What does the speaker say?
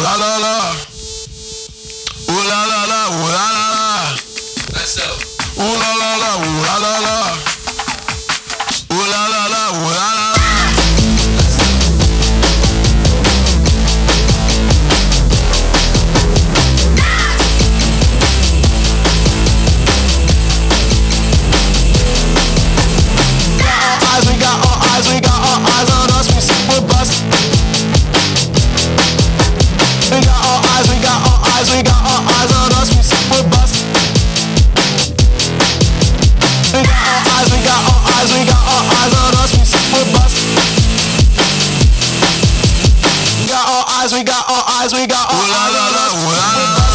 la la la. Ooh la la la, ooh la la la. Let's go. Ooh la la la, ooh la la la. Ooh la la la, ooh la la la. We got all eyes on us, we super bust. We got all eyes, we got all eyes, we got all eyes on us, we super bust. We got all eyes, we got all eyes, we got all eyes on us, we super bust. We got all eyes, we got all eyes, we got all eyes on us, we super bust.